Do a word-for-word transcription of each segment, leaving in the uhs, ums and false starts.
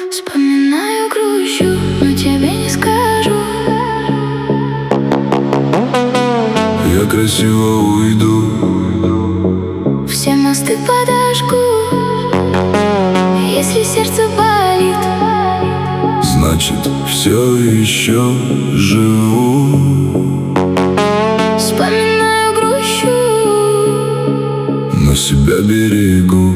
Вспоминаю, грущу, но тебе не скажу. Я красиво уйду, все мосты подожгу. Если сердце болит, значит, все еще живу. вспоминаю, грущу, но себя берегу.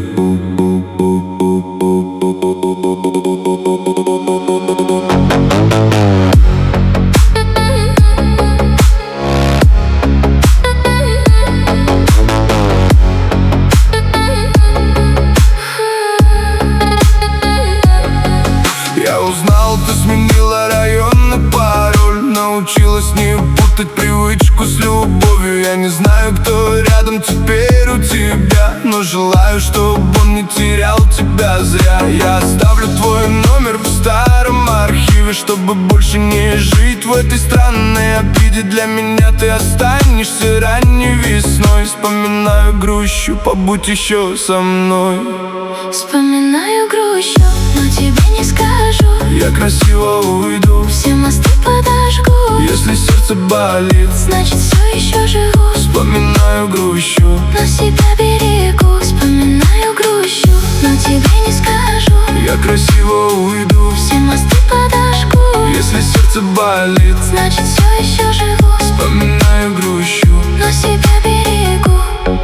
Я узнал, ты сменила район и пароль, научилась не путать привычку с любовью. Я не знаю, кто рядом теперь у тебя, но желаю, чтобы он не терял тебя зря. Я оставлю твой номер в старом архиве, чтобы больше не жить в этой странной обиде. Для меня ты останешься ранней весной. Вспоминаю, грущу, побудь еще со мной. вспоминаю, грущу, но тебе не скажу. Я красиво уйду, Все мосты подожгу. если сердце болит, Значит, все еще живу. вспоминаю, грущу, Но себя берегу. Вспоминаю, грущу, но тебе не скажу. я красиво уйду, Все мосты подожгу. если сердце болит, Значит, все еще живу. вспоминаю, грущу. Но себя берегу.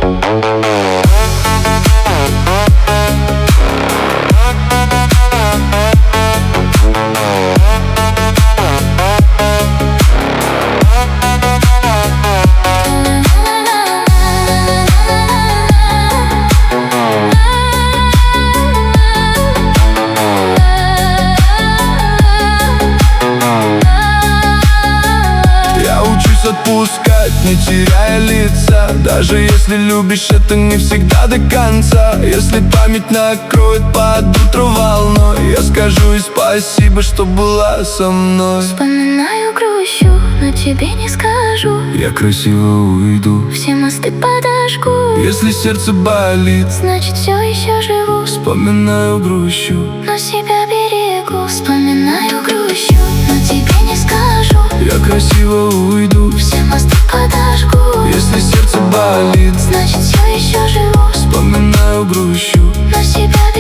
Я учусь отпускать, не теряя лица. Даже если любишь, это не всегда до конца. Если память накроет под утро волной, я скажу и спасибо, что была со мной. Вспоминаю, грущу, но тебе не скажу. Я красиво уйду, Все мосты подожгу. если сердце болит, Значит, все еще живу. вспоминаю, грущу, Но себя берегу. Вспоминаю, грущу, но тебе не скажу. я красиво уйду, Все мосты подожгу. если сердце болит, Значит, все еще живу. вспоминаю, грущу, Но себя берегу.